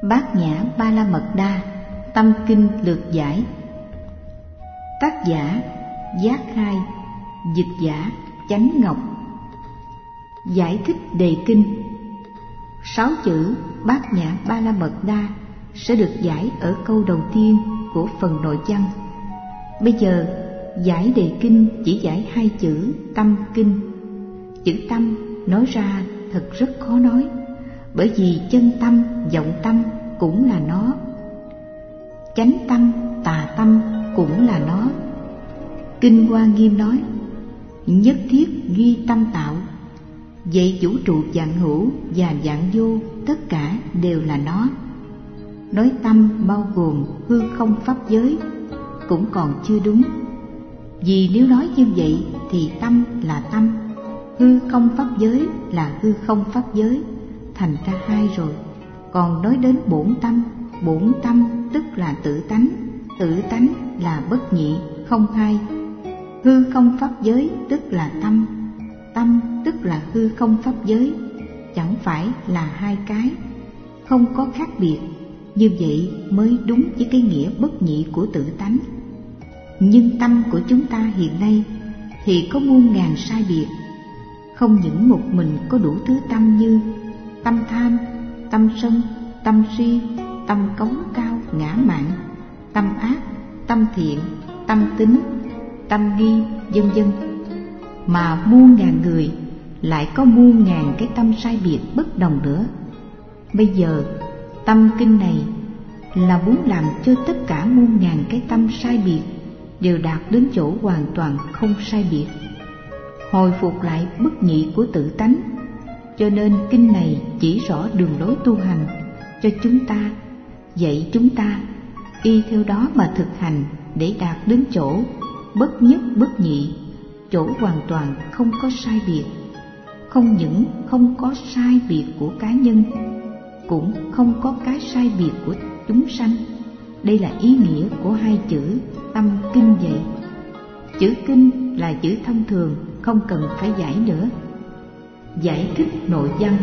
Bát Nhã Ba La Mật Đa Tâm Kinh lược giải. Tác giả Giác Khai, dịch giả Chánh Ngọc. Giải thích đề kinh. 6 chữ Bát Nhã Ba La Mật Đa sẽ được giải ở câu đầu tiên của phần nội văn. Bây giờ giải đề kinh chỉ giải 2 chữ tâm kinh. Chữ tâm nói ra thật rất khó nói, bởi vì chân tâm, vọng tâm cũng là nó, chánh tâm, tà tâm cũng là nó. Kinh Hoa Nghiêm nói nhất thiết duy tâm tạo, vậy vũ trụ vạn hữu và vạn vô tất cả đều là nó. Nói tâm bao gồm hư không pháp giới cũng còn chưa đúng, vì nếu nói như vậy thì tâm là tâm, hư không pháp giới là hư không pháp giới, thành ra hai rồi. Còn nói đến bổn tâm tức là tự tánh là bất nhị, không hai. Hư không pháp giới tức là tâm tức là hư không pháp giới, chẳng phải là hai cái, không có khác biệt. Như vậy mới đúng với cái nghĩa bất nhị của tự tánh. Nhưng tâm của chúng ta hiện nay thì có muôn ngàn sai biệt. Không những một mình có đủ thứ tâm như tâm tham, tâm sân, tâm si, tâm cống cao ngã mạn, tâm ác, tâm thiện, tâm tín, tâm nghi, vân vân, mà muôn ngàn người lại có muôn ngàn cái tâm sai biệt bất đồng nữa. Bây giờ tâm kinh này là muốn làm cho tất cả muôn ngàn cái tâm sai biệt đều đạt đến chỗ hoàn toàn không sai biệt, hồi phục lại bất nhị của tự tánh. Cho nên kinh này chỉ rõ đường lối tu hành cho chúng ta, dạy chúng ta y theo đó mà thực hành để đạt đến chỗ bất nhất bất nhị, chỗ hoàn toàn không có sai biệt. Không những không có sai biệt của cá nhân, cũng không có cái sai biệt của chúng sanh. Đây là ý nghĩa của 2 chữ tâm kinh vậy. Chữ kinh là chữ thông thường, không cần phải giải nữa. Giải thích nội văn.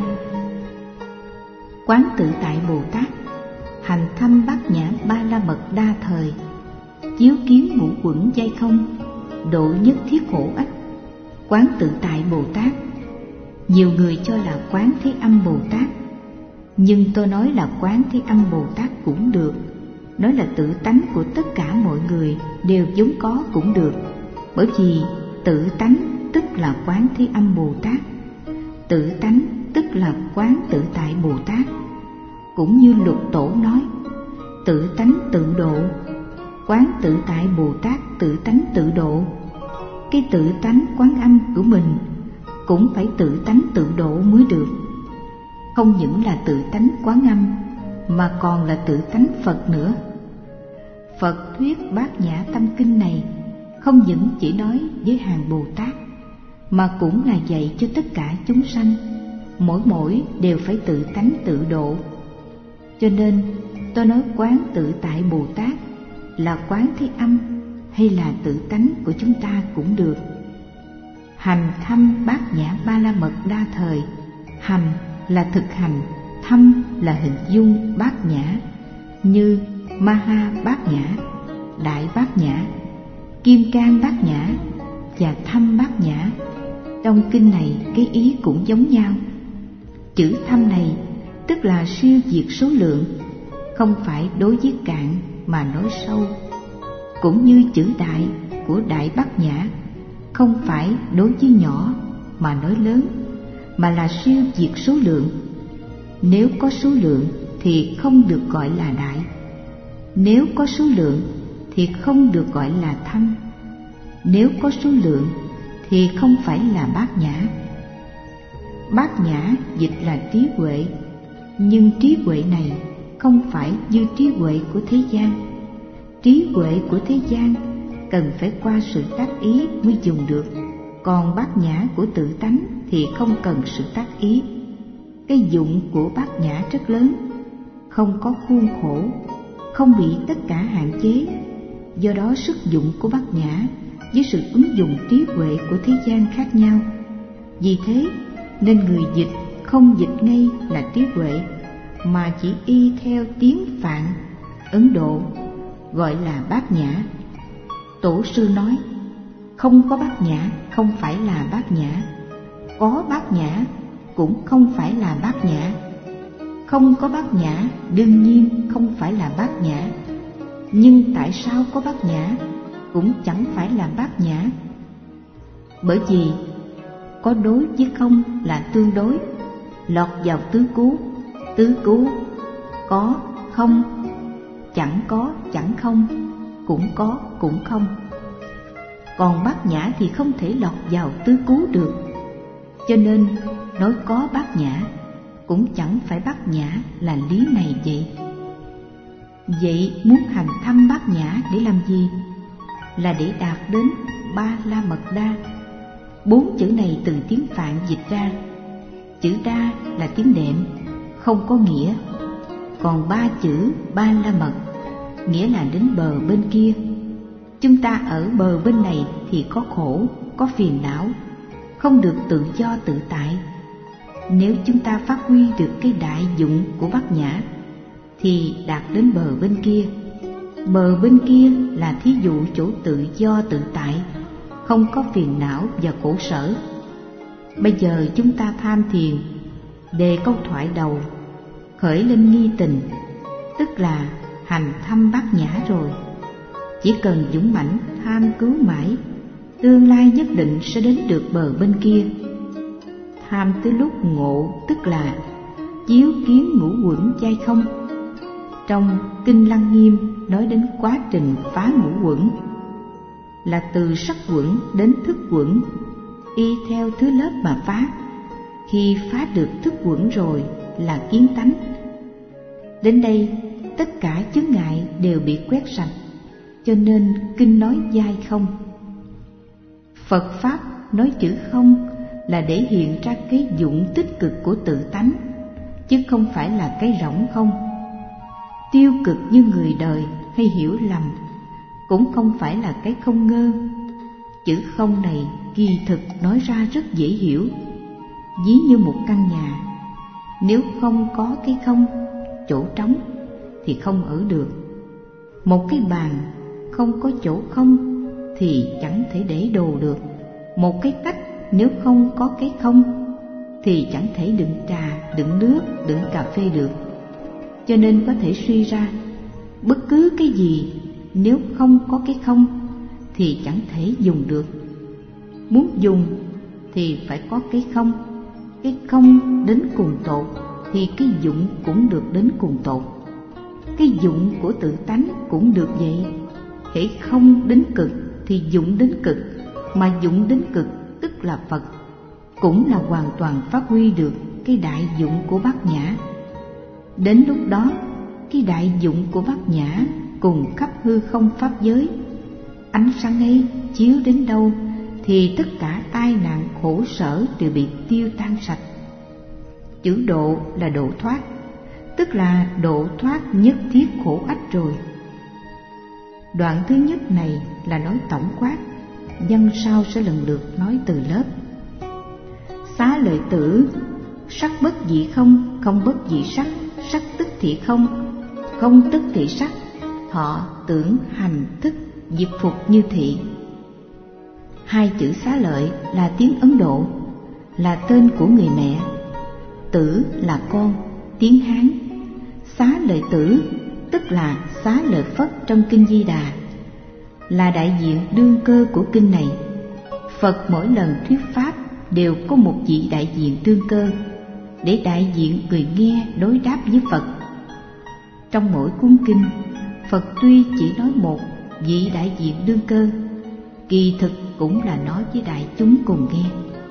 Quán tự tại Bồ Tát hành thâm Bát Nhã Ba La Mật Đa thời, chiếu kiến ngũ quẩn giai không, độ nhất thiết khổ ách. Quán tự tại Bồ Tát, nhiều người cho là quán Thế Âm Bồ Tát, nhưng tôi nói là quán Thế Âm Bồ Tát cũng được, nói là tự tánh của tất cả mọi người đều vốn có cũng được. Bởi vì tự tánh tức là quán Thế Âm Bồ Tát, tự tánh tức là quán tự tại Bồ Tát. Cũng như Lục Tổ nói tự tánh tự độ, quán tự tại Bồ Tát tự tánh tự độ. Cái tự tánh quán âm của mình cũng phải tự tánh tự độ mới được. Không những là tự tánh quán âm mà còn là tự tánh Phật nữa. Phật thuyết Bát Nhã Tâm Kinh này không những chỉ nói với hàng Bồ Tát, mà cũng là dạy cho tất cả chúng sanh, mỗi đều phải tự tánh tự độ. Cho nên tôi nói quán tự tại Bồ Tát là quán Thế Âm hay là tự tánh của chúng ta cũng được. Hành thâm Bát Nhã Ba La Mật Đa thời, hành là thực hành, thâm là hình dung Bát Nhã, như Maha Bát Nhã, Đại Bát Nhã, Kim Cang Bát Nhã và Thâm Bát Nhã. Trong kinh này cái ý cũng giống nhau. Chữ thâm này tức là siêu diệt số lượng, không phải đối với cạn mà nói sâu. Cũng như chữ đại của Đại Bát Nhã, không phải đối với nhỏ mà nói lớn, mà là siêu diệt số lượng. Nếu có số lượng thì không được gọi là đại, nếu có số lượng thì không được gọi là thâm, nếu có số lượng thì không phải là Bát Nhã. Bát Nhã dịch là trí huệ, nhưng trí huệ này không phải như trí huệ của thế gian. Trí huệ của thế gian cần phải qua sự tác ý mới dùng được, còn Bát Nhã của tự tánh thì không cần sự tác ý. Cái dụng của Bát Nhã rất lớn, không có khuôn khổ, không bị tất cả hạn chế. Do đó sức dụng của Bát Nhã với sự ứng dụng trí huệ của thế gian khác nhau. Vì thế nên người dịch không dịch ngay là trí huệ, mà chỉ y theo tiếng Phạn, Ấn Độ gọi là bát nhã. Tổ sư nói, không có bát nhã không phải là bát nhã, có bát nhã cũng không phải là bát nhã, không có bát nhã đương nhiên không phải là bát nhã. Nhưng tại sao có bát nhã cũng chẳng phải là bát nhã? Bởi vì có đối với không là tương đối, lọt vào tứ cứu, có không, chẳng có chẳng không, cũng có cũng không. Còn bát nhã thì không thể lọt vào tứ cứu được, cho nên nói có bát nhã cũng chẳng phải bát nhã là lý này vậy. Vậy muốn hành thâm bát nhã để làm gì? Là để đạt đến Ba La Mật Đa. 4 chữ này từ tiếng Phạn dịch ra. Chữ đa là tiếng đệm, không có nghĩa. Còn 3 chữ Ba La Mật nghĩa là đến bờ bên kia. Chúng ta ở bờ bên này thì có khổ, có phiền não, không được tự do tự tại. Nếu chúng ta phát huy được cái đại dụng của bát nhã thì đạt đến bờ bên kia. Bờ bên kia là thí dụ chỗ tự do tự tại, không có phiền não và khổ sở. Bây giờ chúng ta tham thiền, đề câu thoại đầu, khởi lên nghi tình, tức là hành thâm bát nhã rồi. Chỉ cần dũng mãnh tham cứu mãi, tương lai nhất định sẽ đến được bờ bên kia. Tham tới lúc ngộ tức là chiếu kiến ngũ uẩn chay không. Trong Kinh Lăng Nghiêm nói đến quá trình phá ngũ uẩn là từ sắc uẩn đến thức uẩn, y theo thứ lớp mà phá. Khi phá được thức uẩn rồi là kiến tánh. Đến đây tất cả chướng ngại đều bị quét sạch, cho nên kinh nói dai không. Phật Pháp nói chữ không là để hiện ra cái dụng tích cực của tự tánh, chứ không phải là cái rỗng không. Tiêu cực như người đời hay hiểu lầm cũng không phải là cái không ngơ. Chữ không này kỳ thực nói ra rất dễ hiểu. Ví như một căn nhà, nếu không có cái không, chỗ trống thì không ở được. Một cái bàn không có chỗ không thì chẳng thể để đồ được. Một cái tách nếu không có cái không thì chẳng thể đựng trà, đựng nước, đựng cà phê được. Cho nên có thể suy ra, bất cứ cái gì nếu không có cái không thì chẳng thể dùng được. Muốn dùng thì phải có cái không đến cùng tột thì cái dụng cũng được đến cùng tột. Cái dụng của tự tánh cũng được vậy. Hễ không đến cực thì dụng đến cực, mà dụng đến cực tức là Phật, cũng là hoàn toàn phát huy được cái đại dụng của bát nhã. Đến lúc đó, cái đại dụng của bát nhã cùng khắp hư không pháp giới, ánh sáng ấy chiếu đến đâu thì tất cả tai nạn khổ sở đều bị tiêu tan sạch. Chữ độ là độ thoát, tức là độ thoát nhất thiết khổ ách rồi. Đoạn thứ nhất này là nói tổng quát, văn sau sẽ lần lượt nói từ lớp. Xá lợi tử, sắc bất dị không, không bất dị sắc, sắc tức thị không, không tức thị sắc, thọ tưởng hành thức diệt phục như thị. 2 chữ xá lợi là tiếng Ấn Độ, là tên của người mẹ. Tử là con, tiếng Hán. Xá lợi tử tức là Xá lợi Phất trong Kinh Di Đà, là đại diện đương cơ của kinh này. Phật mỗi lần thuyết pháp đều có một vị đại diện đương cơ, để đại diện người nghe đối đáp với Phật. Trong mỗi cuốn kinh, Phật tuy chỉ nói một vị đại diện đương cơ, kỳ thực cũng là nói với đại chúng cùng nghe.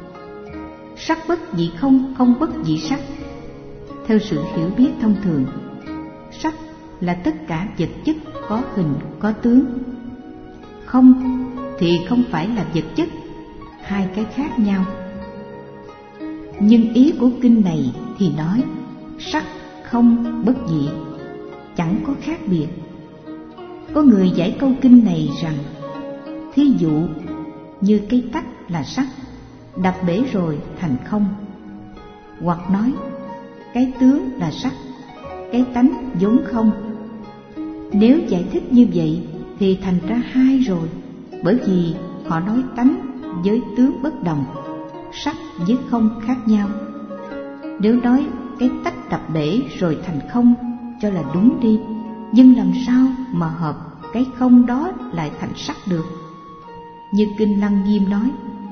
Sắc bất dị không, không bất dị sắc. Theo sự hiểu biết thông thường, sắc là tất cả vật chất có hình có tướng. Không thì không phải là vật chất, hai cái khác nhau. Nhưng ý của kinh này thì nói sắc không bất dị, chẳng có khác biệt. Có người giải câu kinh này rằng, thí dụ như cây tách là sắc, đập bể rồi thành không. Hoặc nói cái tướng là sắc, cái tánh vốn không. Nếu giải thích như vậy thì thành ra hai rồi, bởi vì họ nói tánh với tướng bất đồng, sắc với không khác nhau. Nếu nói cái tách đập bể rồi thành không cho là đúng đi, nhưng làm sao mà hợp cái không đó lại thành sắc được? Như Kinh Lăng Nghiêm nói,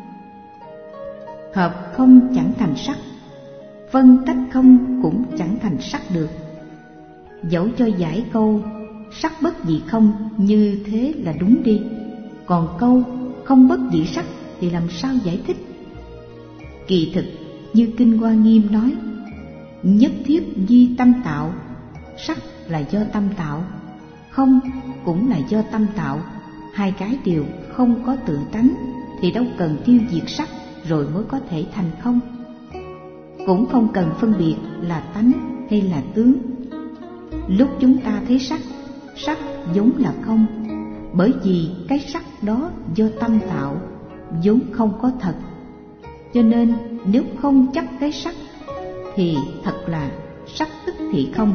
hợp không chẳng thành sắc, phân tách không cũng chẳng thành sắc được. Dẫu cho giải câu sắc bất dị không như thế là đúng đi, còn câu không bất dị sắc thì làm sao giải thích? Kỳ thực như Kinh Hoa Nghiêm nói, nhất thiết di tâm tạo, sắc là do tâm tạo, không cũng là do tâm tạo. Hai cái đều không có tự tánh thì đâu cần tiêu diệt sắc rồi mới có thể thành không. Cũng không cần phân biệt là tánh hay là tướng. Lúc chúng ta thấy sắc, sắc vốn là không, bởi vì cái sắc đó do tâm tạo, vốn không có thật. Cho nên nếu không chấp cái sắc thì thật là sắc tức thì không.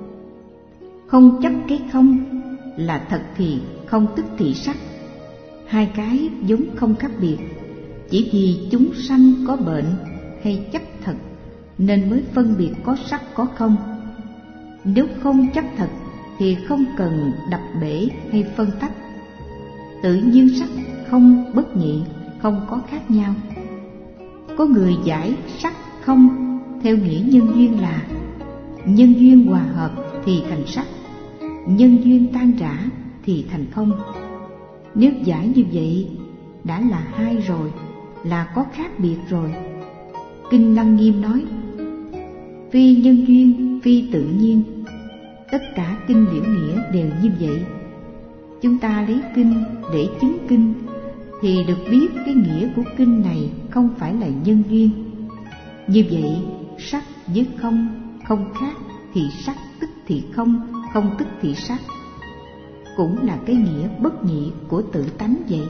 Không chấp cái không là thật thì không tức thì sắc. Hai cái vốn không khác biệt, chỉ vì chúng sanh có bệnh hay chấp thật nên mới phân biệt có sắc có không. Nếu không chấp thật thì không cần đập bể hay phân tách. Tự nhiên sắc không bất nhị, không có khác nhau. Có người giải sắc không theo nghĩa nhân duyên là nhân duyên hòa hợp thì thành sắc, nhân duyên tan rã thì thành không. Nếu giải như vậy đã là hai rồi, là có khác biệt rồi. Kinh Lăng Nghiêm nói, phi nhân duyên, phi tự nhiên. Tất cả kinh liễu nghĩa đều như vậy. Chúng ta lấy kinh để chứng kinh thì được biết cái nghĩa của kinh này không phải là nhân duyên. Như vậy sắc với không, không khác thì sắc tức thì không, không tức thì sắc, cũng là cái nghĩa bất nhị của tự tánh vậy.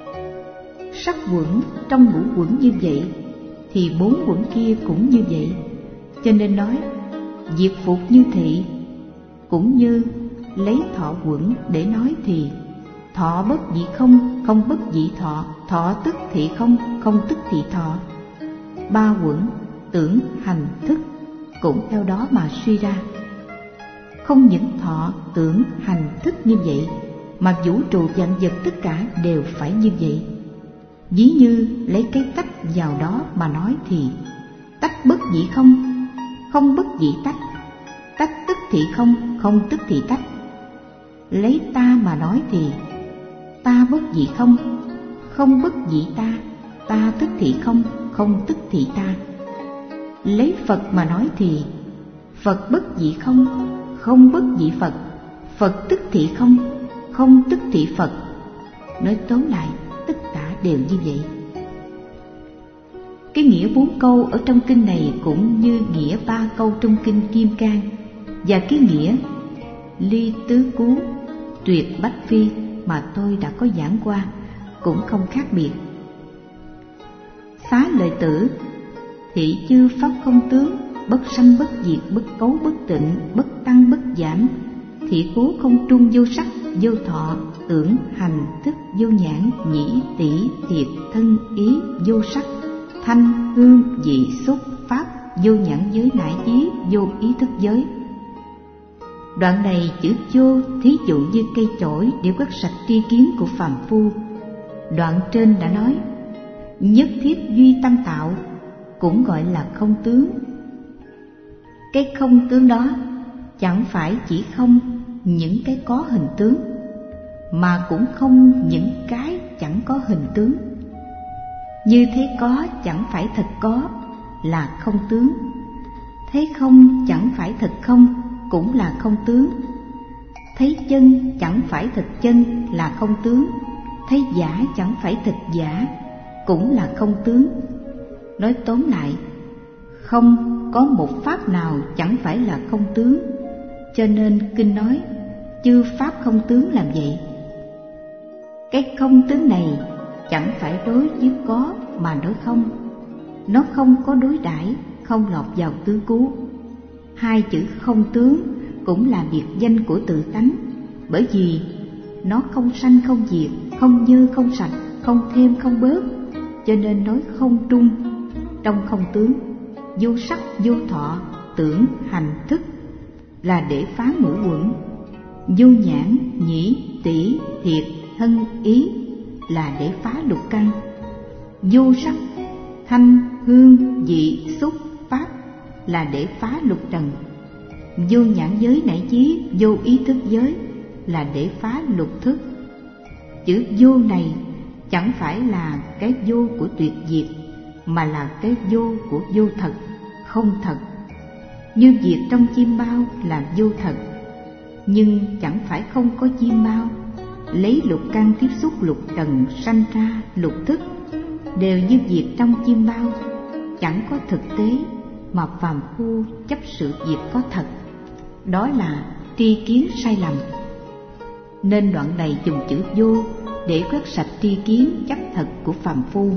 Sắc quẩn trong ngũ quẩn như vậy thì bốn quẩn kia cũng như vậy. Cho nên nói diệt phục như thị. Cũng như lấy thọ quẩn để nói thì thọ bất dị không, không bất dị thọ, thọ tức thị không, không tức thị thọ. Ba quẩn tưởng hành thức cũng theo đó mà suy ra. Không những thọ tưởng hành thức như vậy mà vũ trụ vạn vật tất cả đều phải như vậy. Ví như lấy cái tách vào đó mà nói thì tách bất dị không, không bất dị tách, tách tức thì không, không tức thì tách. Lấy ta mà nói thì ta bất dị không, không bất dị ta, ta tức thì không, không tức thì ta. Lấy Phật mà nói thì Phật bất dị không, không bất dị Phật, Phật tức thị không, không tức thị Phật. Nói tóm lại tất cả đều như vậy. Cái nghĩa 4 câu ở trong kinh này cũng như nghĩa 3 câu trong kinh Kim Cang, và cái nghĩa ly tứ cú, tuyệt bách phi mà tôi đã có giảng qua cũng không khác biệt. Xá lợi tử, thị chư pháp không tướng, bất sanh bất diệt, bất cấu bất tịnh, bất tăng bất giảm, thị cố không trung vô sắc, vô thọ, tưởng, hành, thức, vô nhãn, nhĩ, tỷ, thiệt, thân, ý, vô sắc, thanh, hương, vị, xúc, pháp, vô nhãn giới nải ý, vô ý thức giới. Đoạn này chữ vô thí dụ như cây chổi để quét sạch tri kiến của phàm phu. Đoạn trên đã nói nhất thiết duy tâm tạo, cũng gọi là không tướng. Cái không tướng đó chẳng phải chỉ không những cái có hình tướng, mà cũng không những cái chẳng có hình tướng. Như thế có chẳng phải thật có là không tướng, thấy không chẳng phải thật không cũng là không tướng, thấy chân chẳng phải thật chân là không tướng, thấy giả chẳng phải thật giả cũng là không tướng. Nói tóm lại, không có một pháp nào chẳng phải là không tướng. Cho nên kinh nói chư pháp không tướng làm vậy. Cái không tướng này chẳng phải đối với có mà nói không. Nó không có đối đãi, không lọt vào tứ cú. Hai chữ không tướng cũng là biệt danh của tự tánh, bởi vì nó không sanh không diệt, không dơ không sạch, không thêm không bớt, cho nên nói không trung. Trong không tướng, vô sắc vô thọ, tưởng hành thức là để phá ngũ uẩn. Vô nhãn nhĩ tỷ thiệt thân ý là để phá lục căn. Vô sắc thanh hương vị xúc pháp là để phá lục trần. Vô nhãn giới nảy chí, vô ý thức giới là để phá lục thức. Chữ vô này chẳng phải là cái vô của tuyệt diệt, mà là cái vô của vô thật, không thật. Như việc trong chim bao là vô thật, nhưng chẳng phải không có chim bao. Lấy lục căn tiếp xúc lục trần sanh ra lục thức, đều như việc trong chim bao, chẳng có thực tế, mà phàm phu chấp sự việc có thật. Đó là tri kiến sai lầm. Nên đoạn này dùng chữ vô để quét sạch tri kiến chấp thật của phàm phu.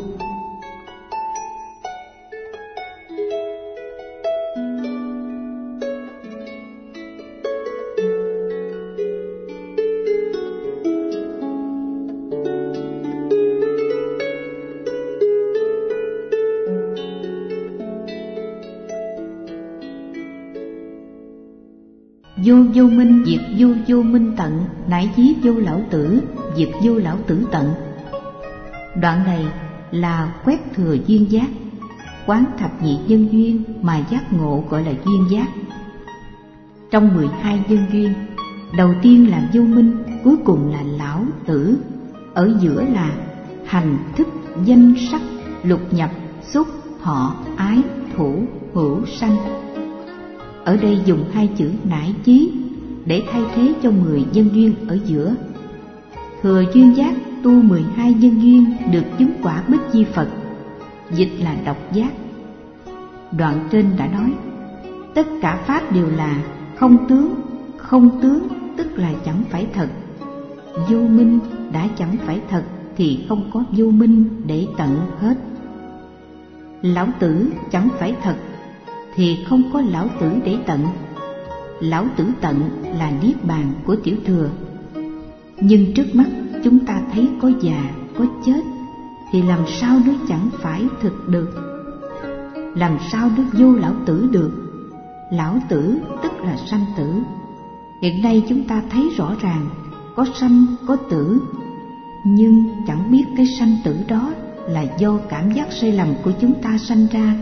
Vô vô minh diệt vô vô minh tận, nải chí vô lão tử diệt vô lão tử tận. Đoạn này là quét thừa duyên giác, quán thập nhị nhân duyên mà giác ngộ gọi là duyên giác. Trong 12 nhân duyên, đầu tiên là vô minh, cuối cùng là lão tử, ở giữa là hành thức danh sắc lục nhập xúc thọ ái thủ hữu sanh. Ở đây dùng hai chữ nải chí để thay thế cho 10 nhân duyên ở giữa. Thừa duyên giác tu 12 nhân duyên được chứng quả Bích Chi Phật, dịch là độc giác. Đoạn trên đã nói, tất cả pháp đều là không tướng, không tướng tức là chẳng phải thật. Vô minh đã chẳng phải thật thì không có vô minh để tận hết. Lão tử chẳng phải thật thì không có lão tử để tận. Lão tử tận là niết bàn của tiểu thừa. Nhưng trước mắt chúng ta thấy có già, có chết, thì làm sao nó chẳng phải thực được? Làm sao nó vô lão tử được? Lão tử tức là sanh tử. Hiện nay chúng ta thấy rõ ràng có sanh có tử, nhưng chẳng biết cái sanh tử đó là do cảm giác sai lầm của chúng ta sanh ra.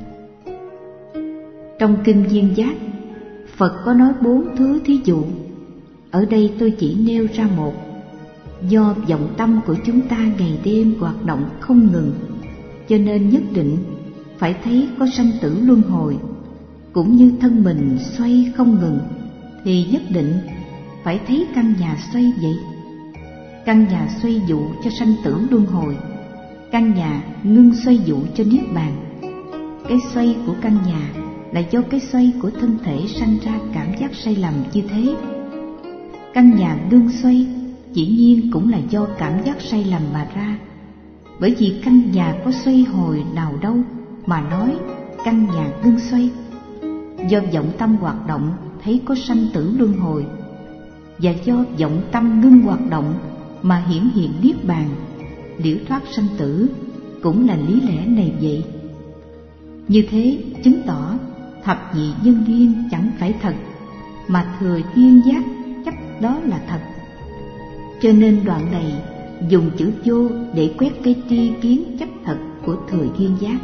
Trong kinh Duyên Giác, Phật có nói 4 thứ thí dụ. Ở đây tôi chỉ nêu ra một. Do vọng tâm của chúng ta ngày đêm hoạt động không ngừng, cho nên nhất định phải thấy có sanh tử luân hồi. Cũng như thân mình xoay không ngừng, thì nhất định phải thấy căn nhà xoay vậy. Căn nhà xoay dụ cho sanh tử luân hồi, căn nhà ngưng xoay dụ cho niết bàn. Cái xoay của căn nhà là do cái xoay của thân thể sanh ra cảm giác sai lầm như thế. Căn nhà ngưng xoay dĩ nhiên cũng là do cảm giác sai lầm mà ra. Bởi vì căn nhà có xoay hồi nào đâu mà nói căn nhà ngưng xoay. Do vọng tâm hoạt động thấy có sanh tử luân hồi, và do vọng tâm ngưng hoạt động mà hiển hiện niết bàn, liễu thoát sanh tử, cũng là lý lẽ này vậy. Như thế chứng tỏ thập nhị nhân duyên chẳng phải thật, mà thừa duyên giác chấp đó là thật. Cho nên đoạn này dùng chữ vô để quét cái tri kiến chấp thật của thừa duyên giác.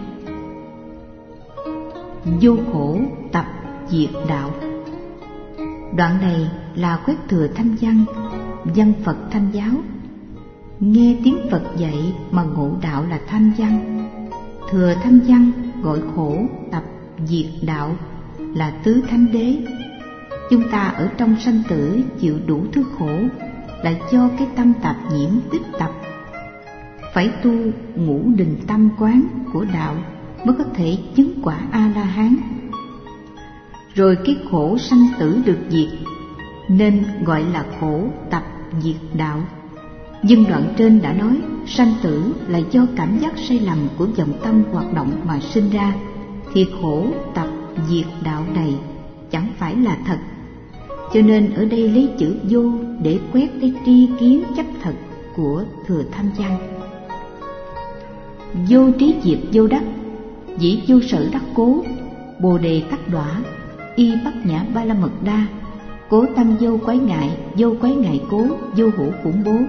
Vô khổ tập diệt đạo. Đoạn này là quét thừa thanh văn, văn Phật thanh giáo. Nghe tiếng Phật dạy mà ngộ đạo là thanh văn. Thừa thanh văn gọi khổ tập diệt đạo là tứ thánh đế. Chúng ta ở trong sanh tử chịu đủ thứ khổ là do cái tâm tạp nhiễm tích tập. Phải tu ngũ đình tâm quán của đạo mới có thể chứng quả A-la-hán. Rồi cái khổ sanh tử được diệt, nên gọi là khổ tập diệt đạo. Nhưng đoạn trên đã nói sanh tử là do cảm giác sai lầm của vọng tâm hoạt động mà sinh ra, thì khổ tập diệt đạo này chẳng phải là thật. cho nên ở đây lấy chữ vô để quét cái tri kiến chấp thật của Thừa Tham Văn. Vô trí diệt vô đắc, dĩ vô sở đắc cố, bồ đề tắc đọa, y bát nhã ba la mật đa, cố tâm vô quái ngại cố, vô hữu khủng bố.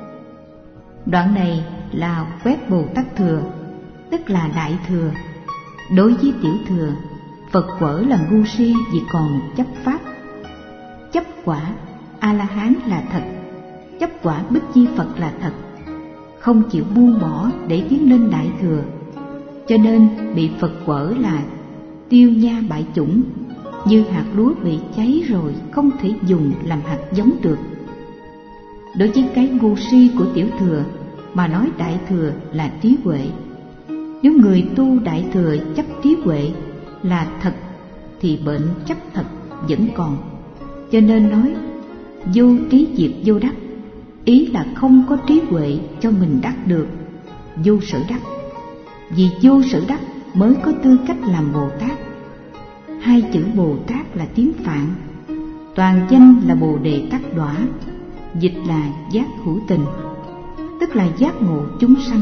Đoạn này là quét Bồ Tát Thừa, tức là Đại Thừa. Đối với Tiểu Thừa, Phật quở là ngu si vì còn chấp pháp. Chấp quả A-la-hán là thật, chấp quả Bích Chi Phật là thật, không chịu buông bỏ để tiến lên Đại Thừa, cho nên bị Phật quở là tiêu nha bại chủng, như hạt lúa bị cháy rồi không thể dùng làm hạt giống được. Đối với cái ngu si của Tiểu Thừa mà nói Đại Thừa là trí huệ. Nếu người tu Đại Thừa chấp trí huệ là thật thì bệnh chấp thật vẫn còn, cho nên nói vô trí diệt vô đắc, ý là không có trí huệ cho mình đắc được vô sở đắc. Vì vô sở đắc mới có tư cách làm Bồ Tát. Hai chữ Bồ Tát là tiếng Phạn, toàn danh là Bồ Đề Tát Đọa, dịch là giác hữu tình, tức là giác ngộ chúng sanh.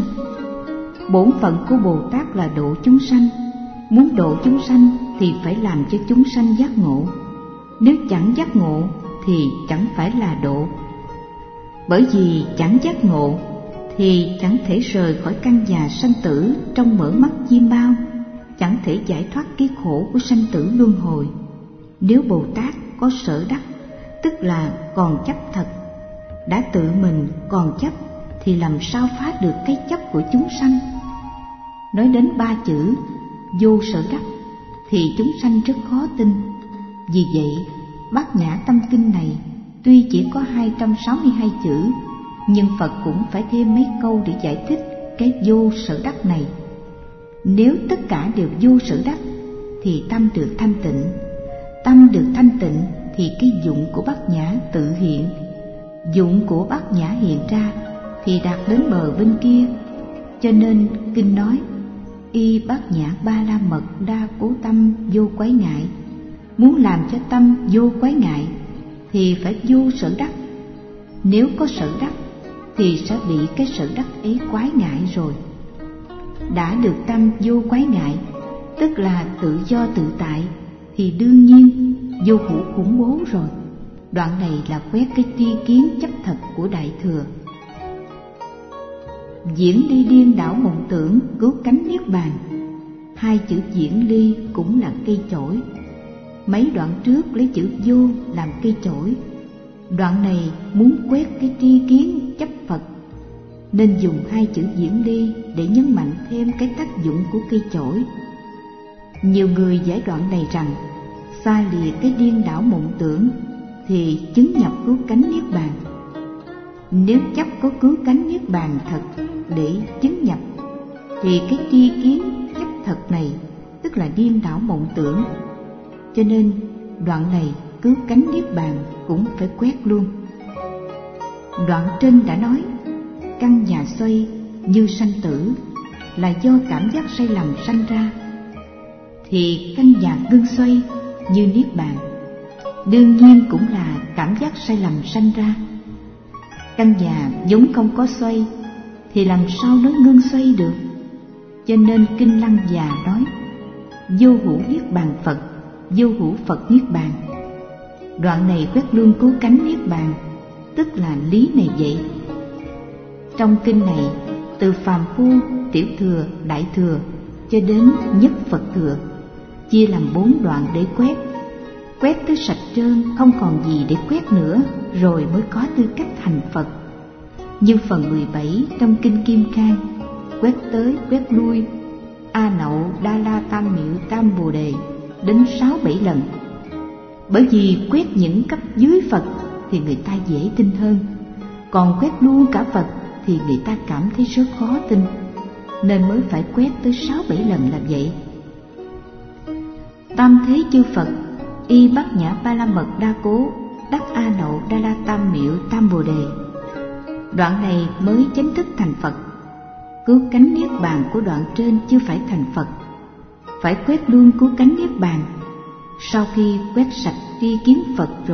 Bổn phận của Bồ Tát là độ chúng sanh, muốn độ chúng sanh thì phải làm cho chúng sanh giác ngộ. Nếu chẳng giác ngộ thì chẳng phải là độ. Bởi vì chẳng giác ngộ thì chẳng thể rời khỏi căn già sanh tử trong mở mắt chiêm bao, chẳng thể giải thoát cái khổ của sanh tử luân hồi. Nếu Bồ Tát có sở đắc, tức là còn chấp thật, đã tự mình còn chấp thì làm sao phá được cái chấp của chúng sanh. Nói đến ba chữ vô sở đắc thì chúng sanh rất khó tin. Vì vậy Bát Nhã Tâm Kinh này tuy chỉ có 262 chữ, nhưng Phật cũng phải thêm mấy câu để giải thích cái vô sở đắc này. Nếu tất cả đều vô sở đắc thì tâm được thanh tịnh, tâm được thanh tịnh thì cái dụng của Bát Nhã tự hiện, dụng của Bát Nhã hiện ra thì đạt đến bờ bên kia. Cho nên kinh nói y Bát Nhã ba la mật đa cố tâm vô quái ngại. Muốn làm cho tâm vô quái ngại thì phải vô sở đắc. Nếu có sở đắc thì sẽ bị cái sở đắc ấy quái ngại rồi. Đã được tâm vô quái ngại, tức là tự do tự tại, thì đương nhiên vô hữu khủng bố rồi. Đoạn này là quét cái tri kiến chấp thật của Đại Thừa. Diễn ly điên đảo mộng tưởng cứu cánh niết bàn. Hai chữ diễn ly cũng là cây chổi. Mấy đoạn trước lấy chữ vô làm cây chổi, đoạn này muốn quét cái tri kiến chấp Phật, nên dùng hai chữ diễn ly để nhấn mạnh thêm cái tác dụng của cây chổi. Nhiều người giải đoạn này rằng xa lìa cái điên đảo mộng tưởng thì chứng nhập cứu cánh niết bàn. Nếu chấp có cứu cánh niết bàn thật để chứng nhập thì cái tri kiến chấp thật này tức là điên đảo mộng tưởng, cho nên đoạn này cứu cánh niết bàn cũng phải quét luôn. Đoạn trên đã nói căn nhà xoay như sanh tử là do cảm giác sai lầm sanh ra, thì căn nhà ngưng xoay như niết bàn đương nhiên cũng là cảm giác sai lầm sanh ra. Căn nhà vốn không có xoay thì làm sao nó ngưng xoay được? Cho nên kinh Lăng Già nói vô hữu niết bàn Phật, vô hữu Phật niết bàn. Đoạn này quét luôn cứu cánh niết bàn, tức là lý này vậy. Trong kinh này từ phàm phu, tiểu thừa, đại thừa cho đến nhất Phật thừa chia làm 4 đoạn để quét. Quét tới sạch trơn, không còn gì để quét nữa, rồi mới có tư cách thành Phật. Như phần 17 trong kinh Kim Cang, quét tới quét lui A Nậu Đa La Tam Miệu Tam Bồ Đề đến 6-7 lần. Bởi vì quét những cấp dưới Phật thì người ta dễ tin hơn, còn quét luôn cả Phật thì người ta cảm thấy rất khó tin, nên mới phải quét tới 6-7 lần là vậy. Tam thế chư Phật y Bát Nhã Ba La Mật Đa Cố đắc A Nậu Đa La Tam Miệu Tam Bồ Đề. Đoạn này mới chính thức thành Phật. Cứu cánh niết bàn của đoạn trên chưa phải thành Phật, phải quét luôn cứu cánh niết bàn. Sau khi quét sạch tri kiến Phật rồi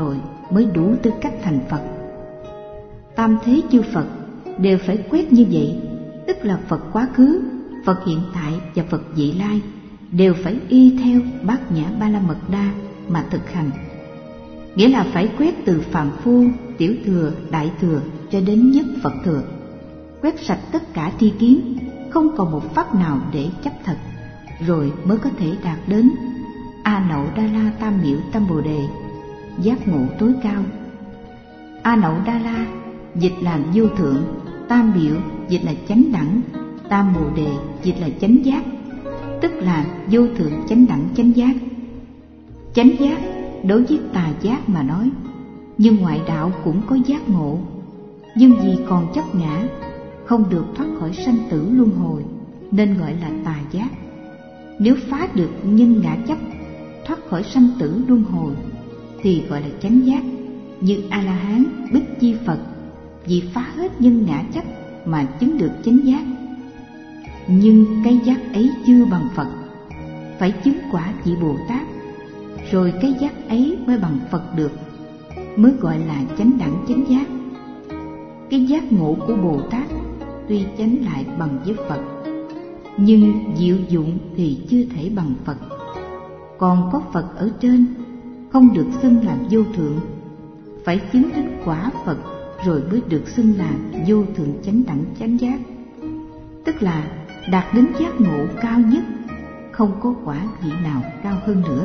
mới đủ tư cách thành Phật. Tam thế chư Phật đều phải quét như vậy, tức là Phật quá khứ, Phật hiện tại và Phật vị lai đều phải y theo Bát Nhã Ba La Mật Đa mà thực hành. Nghĩa là phải quét từ phàm phu, tiểu thừa, đại thừa cho đến nhất Phật thừa, quét sạch tất cả tri kiến, không còn một pháp nào để chấp thật, rồi mới có thể đạt đến A Nậu Đa La Tam Miểu Tam Bồ Đề, giác ngộ tối cao. A Nậu Đa La dịch là vô thượng, Tam Miểu dịch là chánh đẳng, Tam Bồ Đề dịch là chánh giác, tức là vô thượng chánh đẳng chánh giác. Chánh giác đối với tà giác mà nói, nhưng ngoại đạo cũng có giác ngộ, nhưng vì còn chấp ngã, không được thoát khỏi sanh tử luân hồi, nên gọi là tà giác. Nếu phá được nhân ngã chấp, thoát khỏi sanh tử luân hồi, thì gọi là chánh giác. Như A-la-hán, Bích Chi Phật, vì phá hết nhân ngã chấp mà chứng được chánh giác. Nhưng cái giác ấy chưa bằng Phật, phải chứng quả vị Bồ Tát, rồi cái giác ấy mới bằng Phật được, mới gọi là chánh đẳng chánh giác. Cái giác ngộ của Bồ Tát tuy chánh lại bằng với Phật, nhưng diệu dụng thì chưa thể bằng Phật. Còn có Phật ở trên, không được xưng làm vô thượng, phải chứng đến quả Phật rồi mới được xưng là vô thượng chánh đẳng chánh giác, tức là đạt đến giác ngộ cao nhất, không có quả vị nào cao hơn nữa.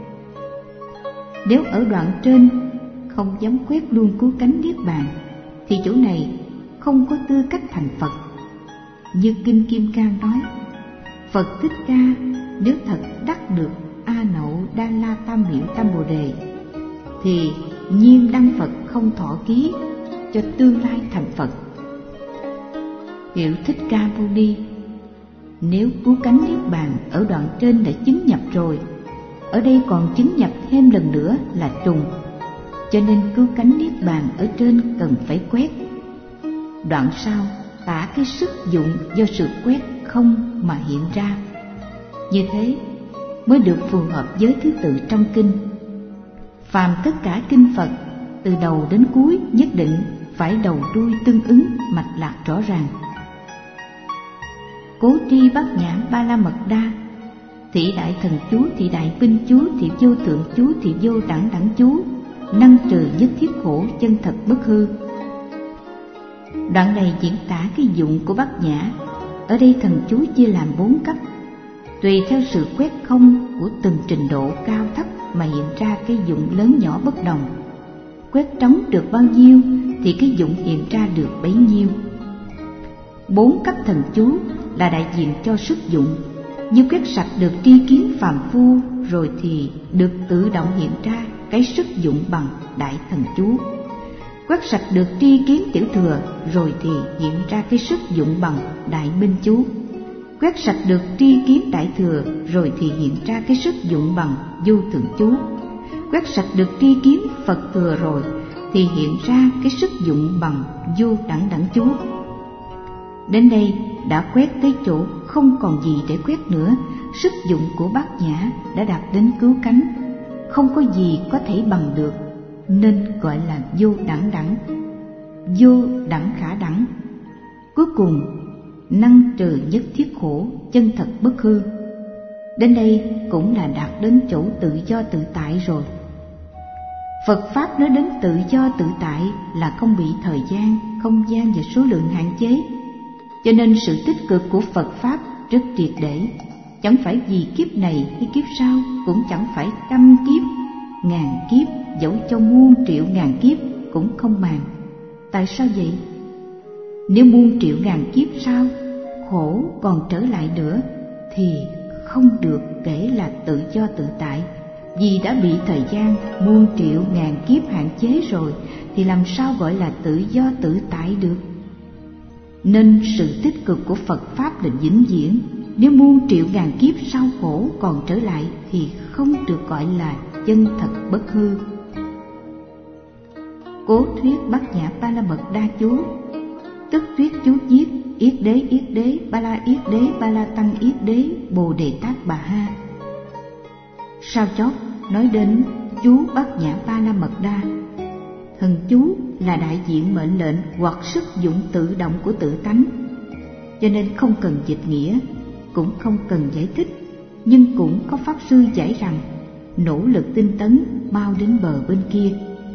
Nếu ở đoạn trên không dám quét luôn cứu cánh niết bàn, thì chỗ này không có tư cách thành Phật. Như Kinh Kim Cang nói, Phật Thích Ca nếu thật đắc được A Nậu Đa La Tam Miểu Tam Bồ Đề, thì nhiên đăng Phật không thọ ký, cho tương lai thành Phật. Hiệu Thích Ca Mâu Ni nếu cứu cánh niết bàn ở đoạn trên đã chứng nhập rồi, ở đây còn chứng nhập thêm lần nữa là trùng, cho nên cứu cánh niết bàn ở trên cần phải quét. Đoạn sau tả cái sức dụng do sự quét không mà hiện ra, như thế mới được phù hợp với thứ tự trong kinh. Phàm tất cả kinh Phật từ đầu đến cuối nhất định phải đầu đuôi tương ứng, mạch lạc rõ ràng. Cố tri Bát Nhã Ba La Mật Đa, thị đại thần chú, thị đại binh chú, thị vô tượng chú, thị vô đẳng đẳng chú, năng trừ nhất thiết khổ, chân thật bất hư. Đoạn này diễn tả cái dụng của Bát Nhã. Ở đây thần chú chia làm 4 cấp, tùy theo sự quét không của từng trình độ cao thấp mà hiện ra cái dụng lớn nhỏ bất đồng. Quét trống được bao nhiêu thì cái dụng hiện ra được bấy nhiêu. 4 cấp thần chú là đại diện cho sức dụng. Như quét sạch được tri kiến phàm phu rồi thì được tự động hiện ra cái sức dụng bằng đại thần chú. Quét sạch được tri kiến tiểu thừa rồi thì hiện ra cái sức dụng bằng đại minh chú. Quét sạch được tri kiến đại thừa rồi thì hiện ra cái sức dụng bằng vô thượng chú. Quét sạch được tri kiến Phật thừa rồi thì hiện ra cái sức dụng bằng vô đẳng đẳng chú. Đến đây đã quét tới chỗ không còn gì để quét nữa. Sức dụng của Bát Nhã đã đạt đến cứu cánh, không có gì có thể bằng được, nên gọi là vô đẳng đẳng, vô đẳng khả đẳng. Cuối cùng năng trừ nhất thiết khổ, chân thật bất hư. Đến đây cũng là đạt đến chỗ tự do tự tại rồi. Phật Pháp nói đến tự do tự tại là không bị thời gian, không gian và số lượng hạn chế. Cho nên sự tích cực của Phật Pháp rất triệt để, chẳng phải vì kiếp này hay kiếp sau, cũng chẳng phải trăm kiếp, ngàn kiếp, dẫu cho muôn triệu ngàn kiếp cũng không màng. Tại sao vậy? Nếu muôn triệu ngàn kiếp sau khổ còn trở lại nữa thì không được kể là tự do tự tại, vì đã bị thời gian muôn triệu ngàn kiếp hạn chế rồi thì làm sao gọi là tự do tự tại được. Nên sự tích cực của Phật Pháp là vĩnh viễn. Nếu muôn triệu ngàn kiếp sau khổ còn trở lại thì không được gọi là chân thật bất hư. Cố thuyết Bát Nhã Ba La Mật Đa chú, tức thuyết chú viết Yết Đế, Ba La Yết Đế, Ba La Tăng Yết Đế, Bồ Đề Tát Bà Ha. Sau chót nói đến chú Bát Nhã Ba La Mật Đa, Thần chú là đại diện mệnh lệnh hoặc sức dụng tự động của tự tánh, cho nên không cần dịch nghĩa, cũng không cần giải thích. Nhưng cũng có pháp sư giải rằng nỗ lực tinh tấn mau đến bờ bên kia.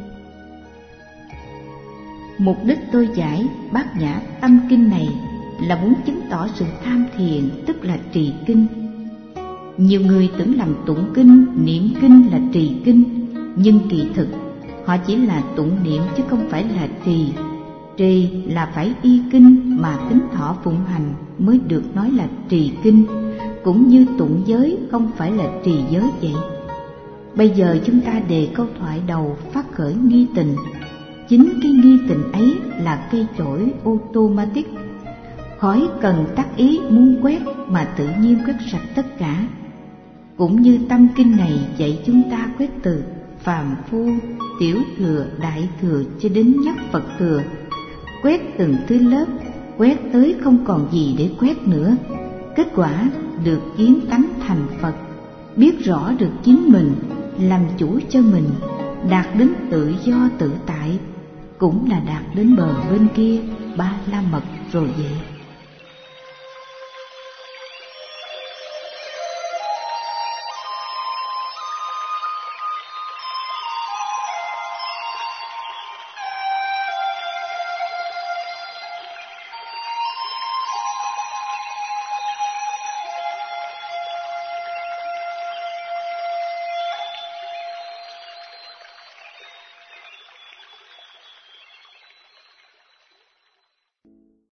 Mục đích tôi giải Bát Nhã Tâm Kinh này là muốn chứng tỏ sự tham thiền, tức là trì kinh. Nhiều người tưởng lầm tụng kinh, niệm kinh là trì kinh, nhưng kỳ thực họ chỉ là tụng niệm chứ không phải là trì. Trì là phải y kinh mà tính thọ phụng hành mới được nói là trì kinh, cũng như tụng giới không phải là trì giới vậy. Bây giờ chúng ta đề câu thoại đầu phát khởi nghi tình. Chính cái nghi tình ấy là cây chổi automatic, khỏi cần tác ý muốn quét mà tự nhiên quét sạch tất cả. Cũng như tâm kinh này dạy chúng ta quét từ phàm phu, tiểu thừa, đại thừa cho đến nhất Phật thừa, quét từng thứ lớp, quét tới không còn gì để quét nữa. Kết quả được kiến tánh thành Phật, biết rõ được chính mình, làm chủ cho mình, đạt đến tự do tự tại, cũng là đạt đến bờ bên kia Ba La Mật rồi vậy.